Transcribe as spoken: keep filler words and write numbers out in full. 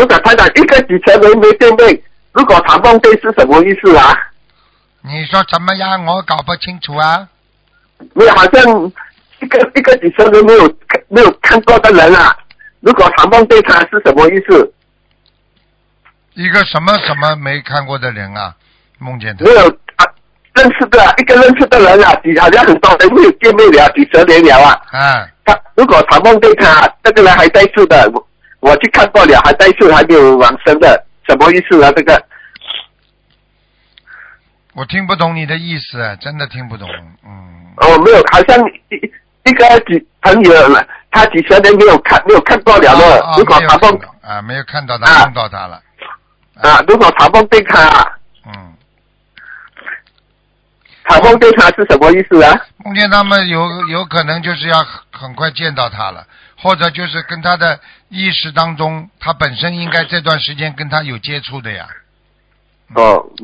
如果台长一个几千人没见面，如果长梦对是什么意思啊？ 你说怎么样？我搞不清楚啊。 没有，好像一个一个几千人没有没有看过的人啊。如果长梦对他是什么意思？ 一个什么什么没看过的人啊，梦见他没有啊，认识的一个认识的人啊，几好像很多人没有见面了，几十年了啊。 啊。 他如果长梦对他这个人还在世的，我我去看过了，还在世还没有往生的，什么意思啊？这个我听不懂你的意思，真的听不懂。嗯。 哦，没有，好像一一个几朋友，他几十年没有看没有看过了的。 啊啊、 如果长梦啊没有看到他，梦到他了。 啊，啊如果长梦对他， 嗯。 长梦对他是什么意思啊？ 梦见他们有有可能就是要很快见到他了，或者就是跟他的意识当中，他本身应该这段时间跟他有接触的呀。 哦。